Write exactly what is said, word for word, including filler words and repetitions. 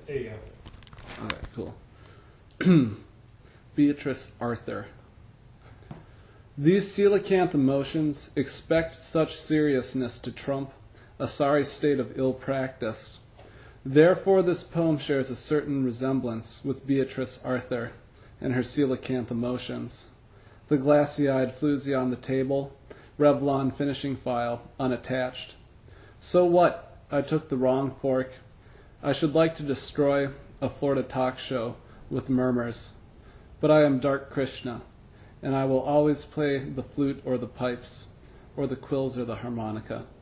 There you go. All right, cool. Beatrice Arthur. These coelacanth emotions expect such seriousness to trump a sorry state of ill practice. Therefore this poem shares a certain resemblance with Beatrice Arthur and her coelacanth emotions. The glassy-eyed floozy on the table, Revlon finishing file unattached. So what? I took the wrong fork. I should like to destroy a Florida talk show with murmurs. But I am Dark Krishna, and I will always play the flute or the pipes, or the quills or the harmonica.